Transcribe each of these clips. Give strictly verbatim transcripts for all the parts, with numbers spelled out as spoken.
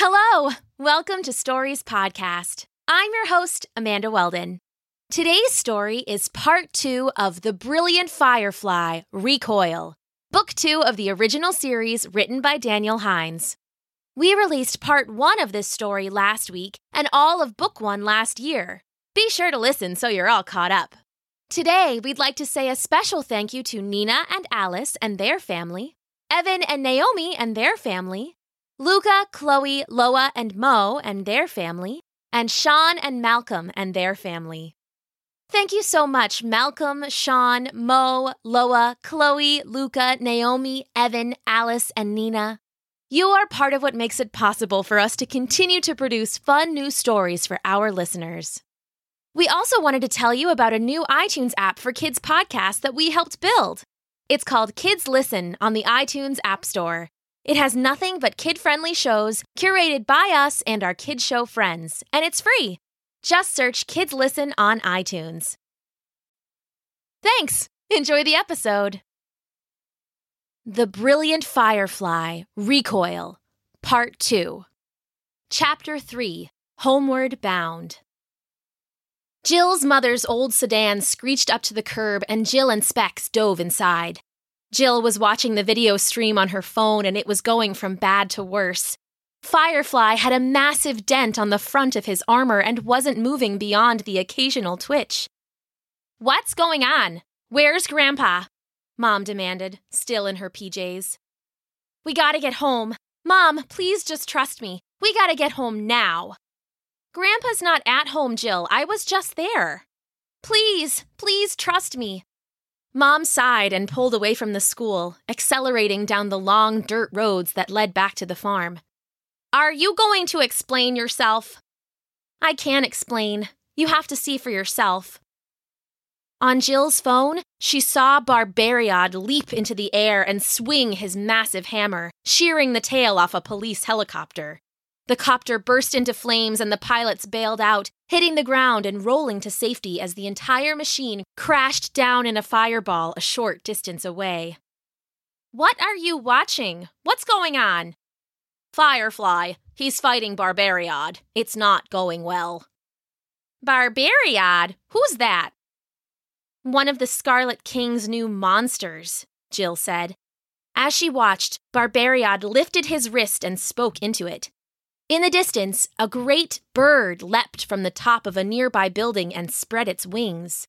Hello! Welcome to Stories Podcast. I'm your host, Amanda Weldon. Today's story is part two of The Brilliant Firefly, Recoil, book two of the original series written by Daniel Hines. We released part one of this story last week and all of book one last year. Be sure to listen so you're all caught up. Today, we'd like to say a special thank you to Nina and Alice and their family, Evan and Naomi and their family, Luca, Chloe, Loa, and Mo and their family, and Sean and Malcolm and their family. Thank you so much, Malcolm, Sean, Mo, Loa, Chloe, Luca, Naomi, Evan, Alice, and Nina. You are part of what makes it possible for us to continue to produce fun new stories for our listeners. We also wanted to tell you about a new iTunes app for kids podcasts that we helped build. It's called Kids Listen on the iTunes App Store. It has nothing but kid-friendly shows curated by us and our kid show friends, and it's free. Just search Kids Listen on iTunes. Thanks! Enjoy the episode. The Brilliant Firefly, Recoil, Part two. Chapter three, Homeward Bound. Jill's mother's old sedan screeched up to the curb and Jill and Specs dove inside. Jill was watching the video stream on her phone and it was going from bad to worse. Firefly had a massive dent on the front of his armor and wasn't moving beyond the occasional twitch. "What's going on? Where's Grandpa?" Mom demanded, still in her P Js. "We gotta get home. Mom, please just trust me. We gotta get home now." "Grandpa's not at home, Jill. I was just there." "Please, please trust me." Mom sighed and pulled away from the school, accelerating down the long dirt roads that led back to the farm. "Are you going to explain yourself?" "I can't explain. You have to see for yourself." On Jill's phone, she saw Barbariad leap into the air and swing his massive hammer, shearing the tail off a police helicopter. The copter burst into flames and the pilots bailed out, hitting the ground and rolling to safety as the entire machine crashed down in a fireball a short distance away. "What are you watching? What's going on?" "Firefly. He's fighting Barbariad. It's not going well." "Barbariad? Who's that?" "One of the Scarlet King's new monsters," Jill said. As she watched, Barbariad lifted his wrist and spoke into it. In the distance, a great bird leapt from the top of a nearby building and spread its wings.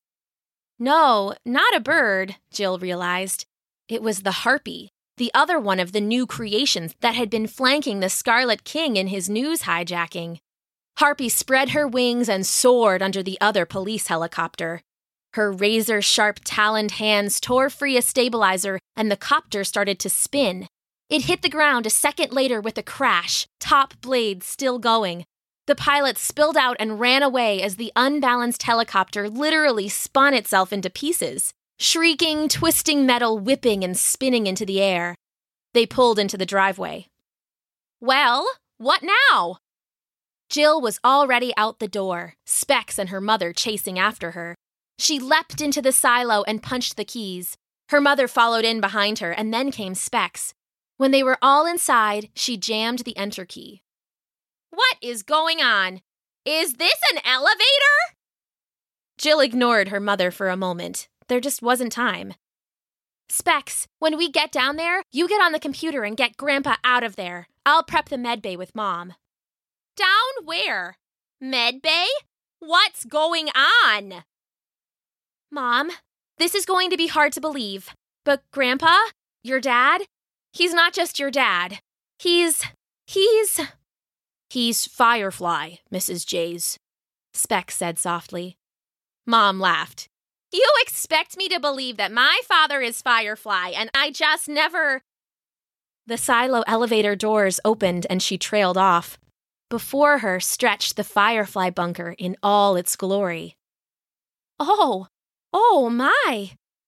No, not a bird, Jill realized. It was the Harpy, the other one of the new creations that had been flanking the Scarlet King in his news hijacking. Harpy spread her wings and soared under the other police helicopter. Her razor-sharp taloned hands tore free a stabilizer and the copter started to spin. It hit the ground a second later with a crash, top blade still going. The pilot spilled out and ran away as the unbalanced helicopter literally spun itself into pieces, shrieking, twisting metal whipping and spinning into the air. They pulled into the driveway. "Well, what now?" Jill was already out the door, Specs and her mother chasing after her. She leapt into the silo and punched the keys. Her mother followed in behind her, and then came Specs. When they were all inside, she jammed the enter key. "What is going on? Is this an elevator?" Jill ignored her mother for a moment. There just wasn't time. "Specs, when we get down there, you get on the computer and get Grandpa out of there. I'll prep the medbay with Mom." "Down where? Medbay? What's going on?" "Mom, this is going to be hard to believe, but Grandpa, your dad, he's not just your dad. He's, he's... He's Firefly, Missus Jays," Specs said softly. Mom laughed. "You expect me to believe that my father is Firefly, and I just never..." The silo elevator doors opened and she trailed off. Before her stretched the Firefly bunker in all its glory. "Oh, oh my!"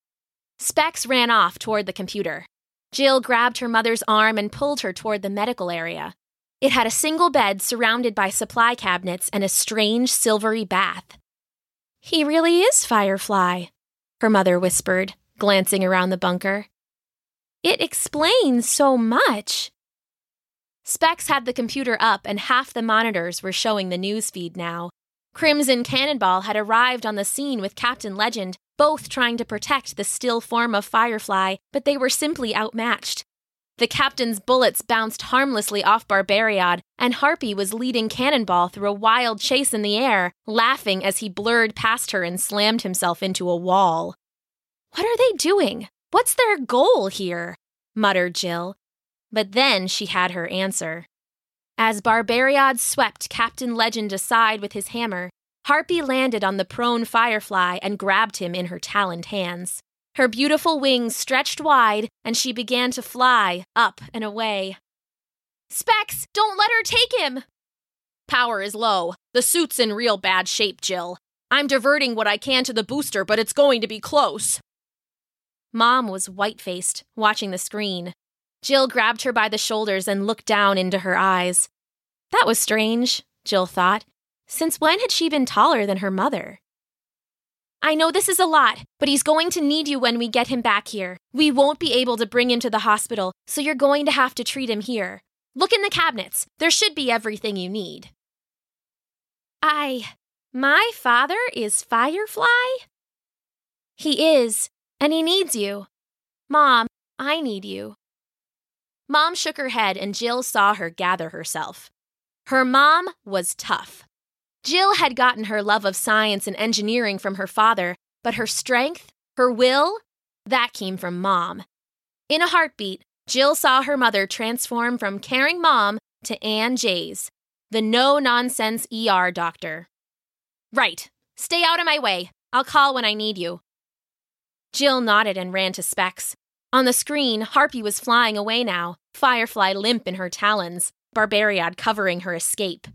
Specs ran off toward the computer. Jill grabbed her mother's arm and pulled her toward the medical area. It had a single bed surrounded by supply cabinets and a strange silvery bath. "He really is Firefly," her mother whispered, glancing around the bunker. "It explains so much." Specs had the computer up and half the monitors were showing the news feed now. Crimson Cannonball had arrived on the scene with Captain Legend, both trying to protect the still form of Firefly, but they were simply outmatched. The captain's bullets bounced harmlessly off Barbariad, and Harpy was leading Cannonball through a wild chase in the air, laughing as he blurred past her and slammed himself into a wall. "What are they doing? What's their goal here?" muttered Jill. But then she had her answer. As Barbariad swept Captain Legend aside with his hammer, Harpy landed on the prone Firefly and grabbed him in her taloned hands. Her beautiful wings stretched wide, and she began to fly up and away. "Specs, don't let her take him!" "Power is low. The suit's in real bad shape, Jill. I'm diverting what I can to the booster, but it's going to be close." Mom was white-faced, watching the screen. Jill grabbed her by the shoulders and looked down into her eyes. That was strange, Jill thought. Since when had she been taller than her mother? "I know this is a lot, but he's going to need you when we get him back here. We won't be able to bring him to the hospital, so you're going to have to treat him here. Look in the cabinets. There should be everything you need." I... My father is Firefly? He is, and he needs you. Mom, I need you. Mom shook her head and Jill saw her gather herself. Her mom was tough. Jill had gotten her love of science and engineering from her father, but her strength, her will, that came from Mom. In a heartbeat, Jill saw her mother transform from caring mom to Ann Jays, the no-nonsense E R doctor. "Right. Stay out of my way. I'll call when I need you." Jill nodded and ran to Specs. On the screen, Harpy was flying away now, Firefly limp in her talons, Barbariad covering her escape.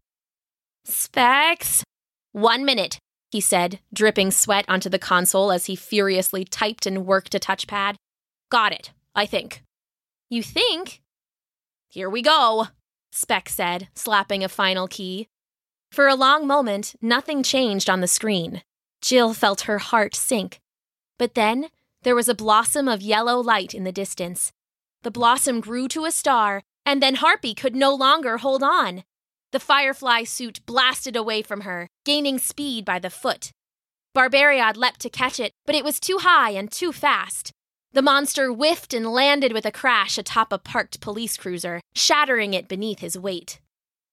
"Specs?" "One minute," he said, dripping sweat onto the console as he furiously typed and worked a touchpad. "Got it, I think." "You think?" "Here we go," Specs said, slapping a final key. For a long moment, nothing changed on the screen. Jill felt her heart sink. But then, there was a blossom of yellow light in the distance. The blossom grew to a star, and then Harpy could no longer hold on. The Firefly suit blasted away from her, gaining speed by the foot. Barbariad leapt to catch it, but it was too high and too fast. The monster whiffed and landed with a crash atop a parked police cruiser, shattering it beneath his weight.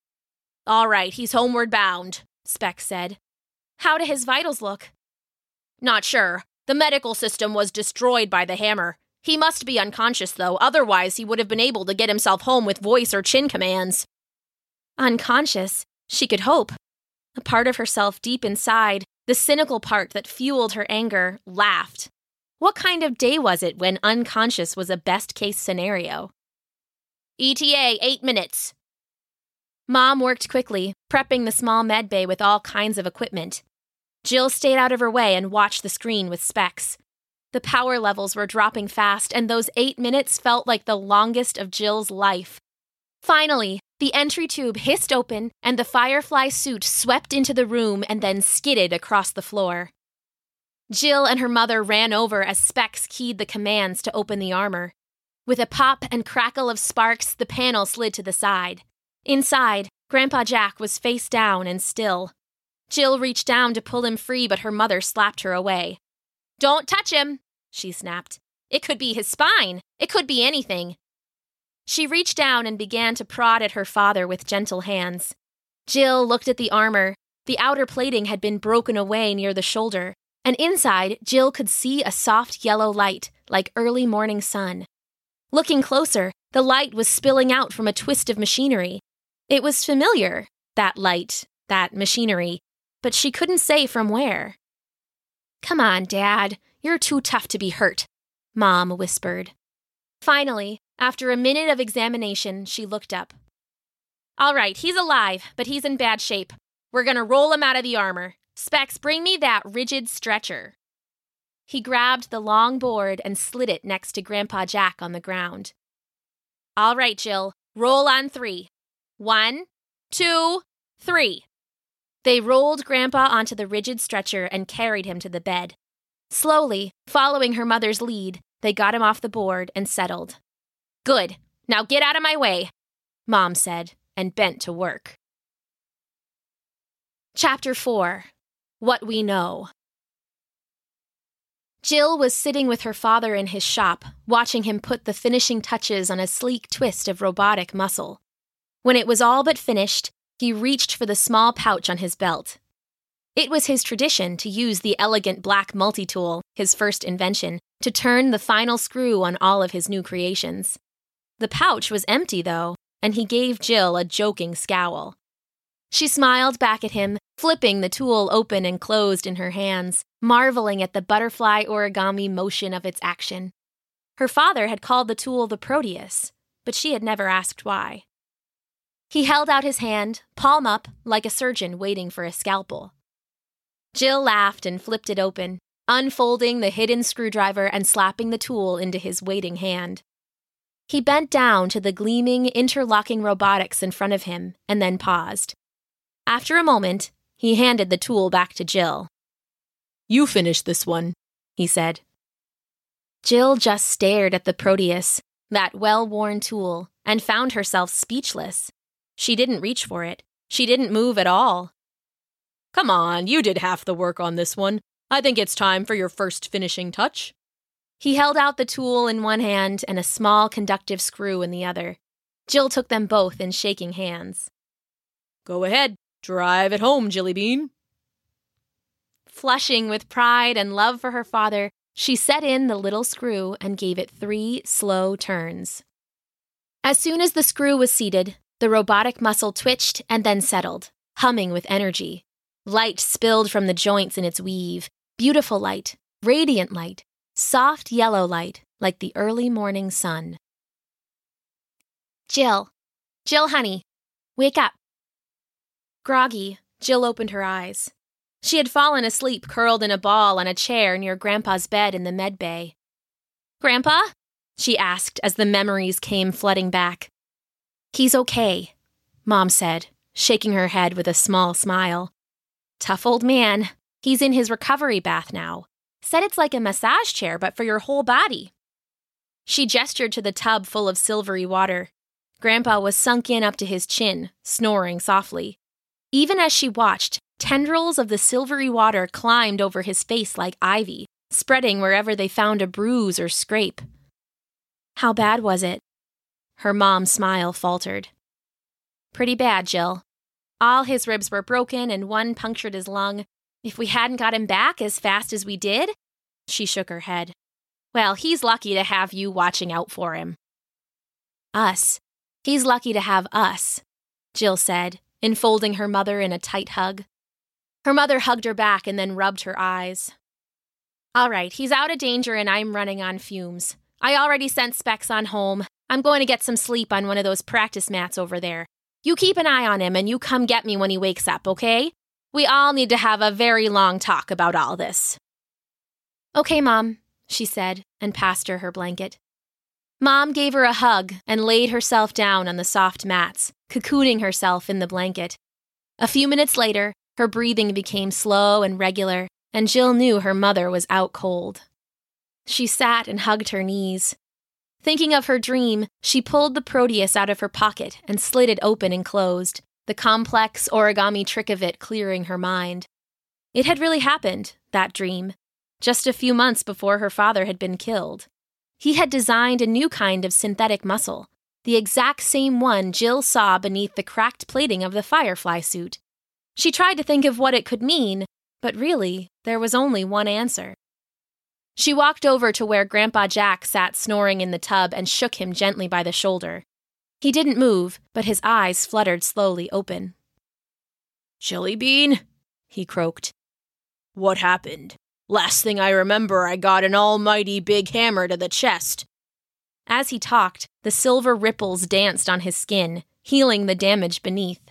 "All right, he's homeward bound," Specs said. "How do his vitals look?" "Not sure. The medical system was destroyed by the hammer. He must be unconscious, though, otherwise he would have been able to get himself home with voice or chin commands." Unconscious? She could hope. A part of herself deep inside, the cynical part that fueled her anger, laughed. What kind of day was it when unconscious was a best-case scenario? "E T A, eight minutes." Mom worked quickly, prepping the small med bay with all kinds of equipment. Jill stayed out of her way and watched the screen with Specs. The power levels were dropping fast, and those eight minutes felt like the longest of Jill's life. Finally, the entry tube hissed open, and the Firefly suit swept into the room and then skidded across the floor. Jill and her mother ran over as Specs keyed the commands to open the armor. With a pop and crackle of sparks, the panel slid to the side. Inside, Grandpa Jack was face down and still. Jill reached down to pull him free, but her mother slapped her away. "Don't touch him," she snapped. "It could be his spine. It could be anything." She reached down and began to prod at her father with gentle hands. Jill looked at the armor. The outer plating had been broken away near the shoulder, and inside, Jill could see a soft yellow light, like early morning sun. Looking closer, the light was spilling out from a twist of machinery. It was familiar, that light, that machinery, but she couldn't say from where. "Come on, Dad. You're too tough to be hurt," Mom whispered. Finally, after a minute of examination, she looked up. "All right, he's alive, but he's in bad shape. We're gonna roll him out of the armor. Specs, bring me that rigid stretcher." He grabbed the long board and slid it next to Grandpa Jack on the ground. "All right, Jill, roll on three. One, two, three." They rolled Grandpa onto the rigid stretcher and carried him to the bed. Slowly, following her mother's lead, they got him off the board and settled. "Good. Now get out of my way." Mom said, and bent to work. Chapter four. What We Know. Jill was sitting with her father in his shop, watching him put the finishing touches on a sleek twist of robotic muscle. When it was all but finished, he reached for the small pouch on his belt. It was his tradition to use the elegant black multi-tool, his first invention, to turn the final screw on all of his new creations. The pouch was empty, though, and he gave Jill a joking scowl. She smiled back at him, flipping the tool open and closed in her hands, marveling at the butterfly origami motion of its action. Her father had called the tool the Proteus, but she had never asked why. He held out his hand, palm up, like a surgeon waiting for a scalpel. Jill laughed and flipped it open, unfolding the hidden screwdriver and slapping the tool into his waiting hand. He bent down to the gleaming, interlocking robotics in front of him and then paused. After a moment, he handed the tool back to Jill. "You finish this one," he said. Jill just stared at the Proteus, that well-worn tool, and found herself speechless. She didn't reach for it. She didn't move at all. "Come on, you did half the work on this one. I think it's time for your first finishing touch." He held out the tool in one hand and a small conductive screw in the other. Jill took them both in shaking hands. "Go ahead, drive it home, Jillybean." Flushing with pride and love for her father, she set in the little screw and gave it three slow turns. As soon as the screw was seated, the robotic muscle twitched and then settled, humming with energy. Light spilled from the joints in its weave, beautiful light, radiant light, soft yellow light like the early morning sun. "Jill, Jill, honey, wake up." Groggy, Jill opened her eyes. She had fallen asleep curled in a ball on a chair near Grandpa's bed in the med bay. "Grandpa?" she asked as the memories came flooding back. "He's okay," Mom said, shaking her head with a small smile. "Tough old man. He's in his recovery bath now. Said it's like a massage chair, but for your whole body." She gestured to the tub full of silvery water. Grandpa was sunk in up to his chin, snoring softly. Even as she watched, tendrils of the silvery water climbed over his face like ivy, spreading wherever they found a bruise or scrape. "How bad was it?" Her mom's smile faltered. "Pretty bad, Jill. All his ribs were broken and one punctured his lung. If we hadn't got him back as fast as we did," she shook her head. "Well, he's lucky to have you watching out for him." "Us. He's lucky to have us," Jill said, enfolding her mother in a tight hug. Her mother hugged her back and then rubbed her eyes. "All right, he's out of danger and I'm running on fumes. I already sent Specs on home. I'm going to get some sleep on one of those practice mats over there. You keep an eye on him and you come get me when he wakes up, okay? We all need to have a very long talk about all this." "Okay, Mom," she said, and passed her her blanket. Mom gave her a hug and laid herself down on the soft mats, cocooning herself in the blanket. A few minutes later, her breathing became slow and regular, and Jill knew her mother was out cold. She sat and hugged her knees. Thinking of her dream, she pulled the Proteus out of her pocket and slid it open and closed, the complex origami trick of it clearing her mind. It had really happened, that dream, just a few months before her father had been killed. He had designed a new kind of synthetic muscle, the exact same one Jill saw beneath the cracked plating of the Firefly suit. She tried to think of what it could mean, but really, there was only one answer. She walked over to where Grandpa Jack sat snoring in the tub and shook him gently by the shoulder. He didn't move, but his eyes fluttered slowly open. "Jillybean?" he croaked. "What happened? Last thing I remember, I got an almighty big hammer to the chest." As he talked, the silver ripples danced on his skin, healing the damage beneath.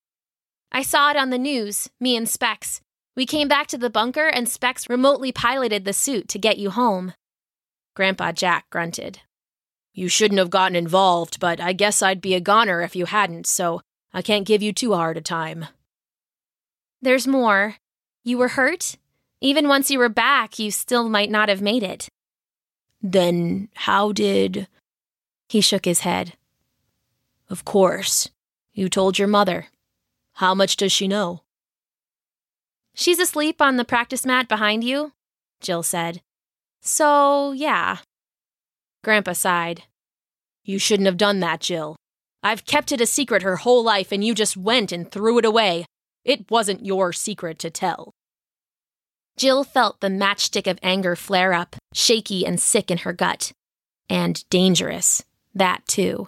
"I saw it on the news, me and Specs. We came back to the bunker and Specs remotely piloted the suit to get you home." Grandpa Jack grunted. "You shouldn't have gotten involved, but I guess I'd be a goner if you hadn't, so I can't give you too hard a time." "There's more. You were hurt? Even once you were back, you still might not have made it." "Then how did—" He shook his head. Of course. You told your mother. How much does she know? She's asleep on the practice mat behind you, Jill said. So, yeah. Grandpa sighed. You shouldn't have done that, Jill. I've kept it a secret her whole life and you just went and threw it away. It wasn't your secret to tell. Jill felt the matchstick of anger flare up, shaky and sick in her gut. And dangerous. That, too.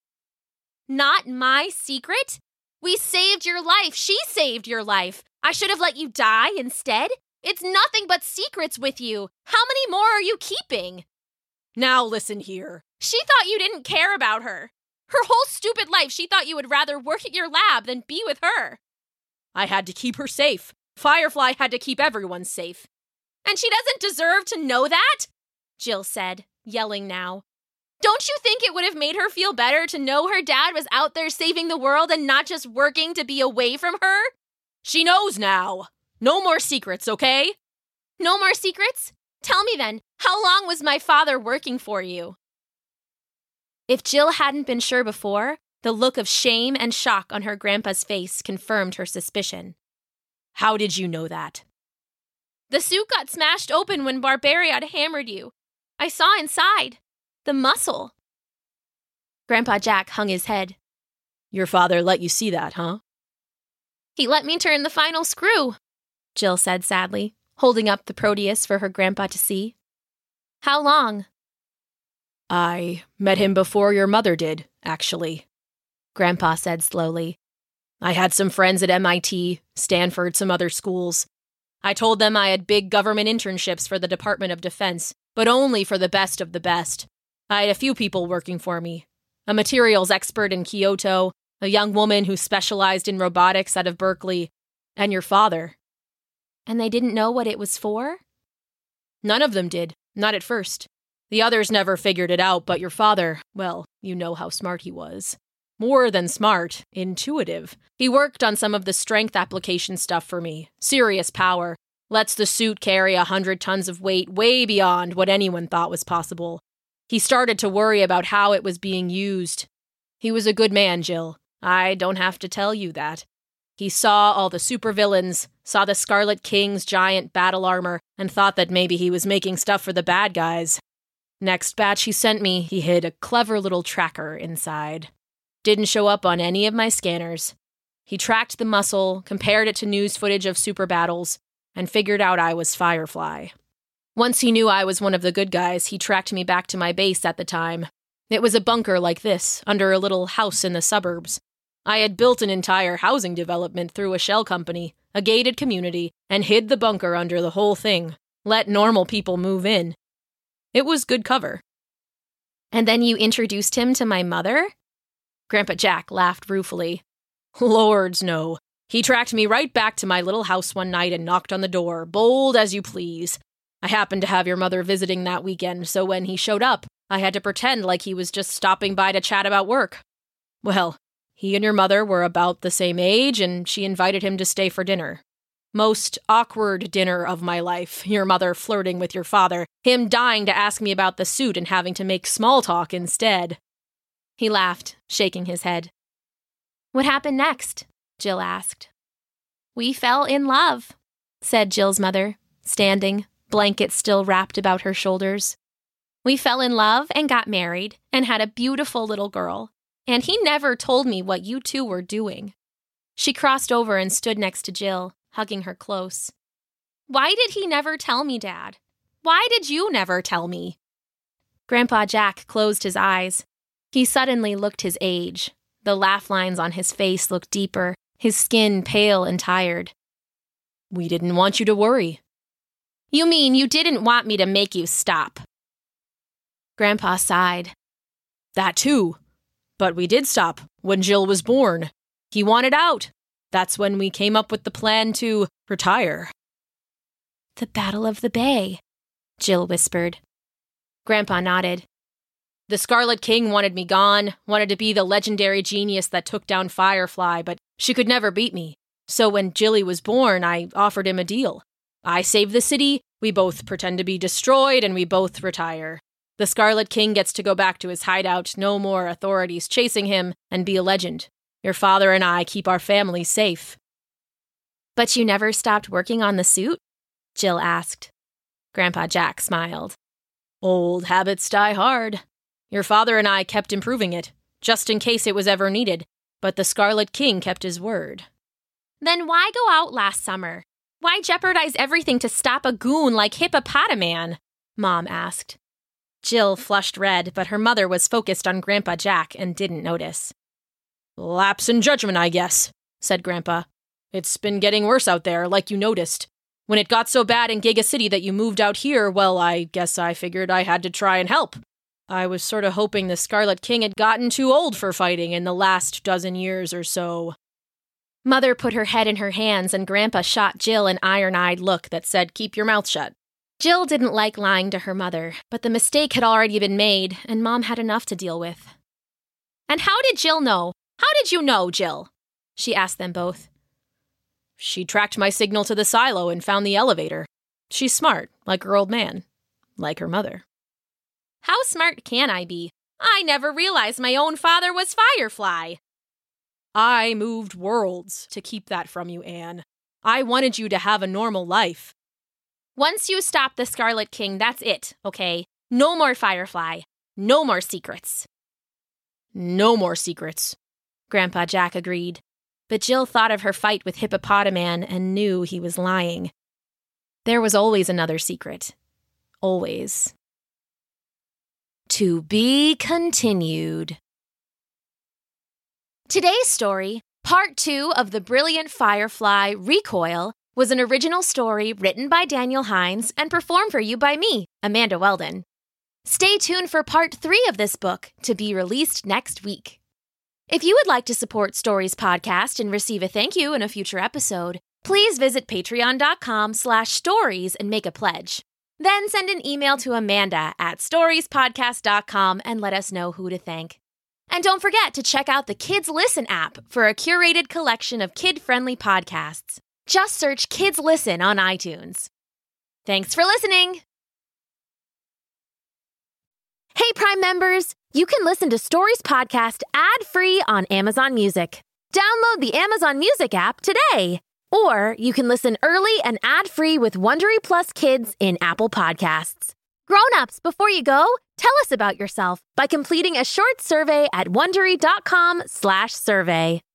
Not my secret? We saved your life. She saved your life. I should have let you die instead? It's nothing but secrets with you. How many more are you keeping? Now listen here. She thought you didn't care about her. Her whole stupid life, she thought you would rather work at your lab than be with her. I had to keep her safe. Firefly had to keep everyone safe. And she doesn't deserve to know that? Jill said, yelling now. Don't you think it would have made her feel better to know her dad was out there saving the world and not just working to be away from her? She knows now. No more secrets, okay? No more secrets? Tell me then, how long was my father working for you? If Jill hadn't been sure before, the look of shame and shock on her grandpa's face confirmed her suspicion. How did you know that? The suit got smashed open when Barbariad hammered you. I saw inside. The muscle. Grandpa Jack hung his head. Your father let you see that, huh? He let me turn the final screw, Jill said sadly, holding up the Proteus for her grandpa to see. How long? I met him before your mother did, actually, Grandpa said slowly. I had some friends at M I T, Stanford, some other schools. I told them I had big government internships for the Department of Defense, but only for the best of the best. I had a few people working for me. A materials expert in Kyoto, a young woman who specialized in robotics out of Berkeley, and your father. And they didn't know what it was for? None of them did, not at first. The others never figured it out, but your father, well, you know how smart he was. More than smart, intuitive. He worked on some of the strength application stuff for me. Serious power. Lets the suit carry a hundred tons of weight way beyond what anyone thought was possible. He started to worry about how it was being used. He was a good man, Jill. I don't have to tell you that. He saw all the supervillains, saw the Scarlet King's giant battle armor, and thought that maybe he was making stuff for the bad guys. Next batch he sent me, he hid a clever little tracker inside. Didn't show up on any of my scanners. He tracked the muscle, compared it to news footage of super battles, and figured out I was Firefly. Once he knew I was one of the good guys, he tracked me back to my base at the time. It was a bunker like this, under a little house in the suburbs. I had built an entire housing development through a shell company, a gated community, and hid the bunker under the whole thing. Let normal people move in. It was good cover. And then you introduced him to my mother? Grandpa Jack laughed ruefully. Lords, no. He tracked me right back to my little house one night and knocked on the door, bold as you please. I happened to have your mother visiting that weekend, so when he showed up, I had to pretend like he was just stopping by to chat about work. Well, he and your mother were about the same age, and she invited him to stay for dinner. Most awkward dinner of my life, your mother flirting with your father, him dying to ask me about the suit and having to make small talk instead. He laughed, shaking his head. What happened next? Jill asked. We fell in love, said Jill's mother, standing, blanket still wrapped about her shoulders. We fell in love and got married and had a beautiful little girl, and he never told me what you two were doing. She crossed over and stood next to Jill, hugging her close. Why did he never tell me, Dad? Why did you never tell me? Grandpa Jack closed his eyes. He suddenly looked his age. The laugh lines on his face looked deeper, his skin pale and tired. We didn't want you to worry. You mean you didn't want me to make you stop? Grandpa sighed. That too. But we did stop when Jill was born. He wanted out. That's when we came up with the plan to retire. The Battle of the Bay, Jill whispered. Grandpa nodded. The Scarlet King wanted me gone, wanted to be the legendary genius that took down Firefly, but she could never beat me. So when Jilly was born, I offered him a deal. I save the city, we both pretend to be destroyed, and we both retire. The Scarlet King gets to go back to his hideout, no more authorities chasing him, and be a legend. Your father and I keep our family safe." "But you never stopped working on the suit?" Jill asked. Grandpa Jack smiled. "Old habits die hard. Your father and I kept improving it, just in case it was ever needed, but the Scarlet King kept his word." "Then why go out last summer? Why jeopardize everything to stop a goon like Hippopotaman?" Mom asked. Jill flushed red, but her mother was focused on Grandpa Jack and didn't notice. "Lapse in judgment, I guess," said Grandpa. "It's been getting worse out there, like you noticed. When it got so bad in Giga City that you moved out here, well, I guess I figured I had to try and help. I was sort of hoping the Scarlet King had gotten too old for fighting in the last dozen years or so." Mother put her head in her hands, and Grandpa shot Jill an iron-eyed look that said, "Keep your mouth shut." Jill didn't like lying to her mother, but the mistake had already been made, and Mom had enough to deal with. "And how did Jill know? How did you know, Jill?" she asked them both. "She tracked my signal to the silo and found the elevator. She's smart, like her old man. Like her mother." "How smart can I be? I never realized my own father was Firefly." "I moved worlds to keep that from you, Anne. I wanted you to have a normal life." "Once you stop the Scarlet King, that's it, okay? No more Firefly. No more secrets." "No more secrets," Grandpa Jack agreed. But Jill thought of her fight with Hippopotaman and knew he was lying. There was always another secret. Always. To be continued. Today's story, part two of The Brilliant Firefly Recoil, was an original story written by Daniel Hines and performed for you by me, Amanda Weldon. Stay tuned for part three of this book to be released next week. If you would like to support Stories Podcast and receive a thank you in a future episode, please visit patreon.com slash stories and make a pledge. Then send an email to Amanda at storiespodcast dot com and let us know who to thank. And don't forget to check out the Kids Listen app for a curated collection of kid-friendly podcasts. Just search Kids Listen on iTunes. Thanks for listening! Hey, Prime members! You can listen to Stories Podcast ad-free on Amazon Music. Download the Amazon Music app today. Or you can listen early and ad-free with Wondery Plus Kids in Apple Podcasts. Grown-ups, before you go, tell us about yourself by completing a short survey at wondery.com slash survey.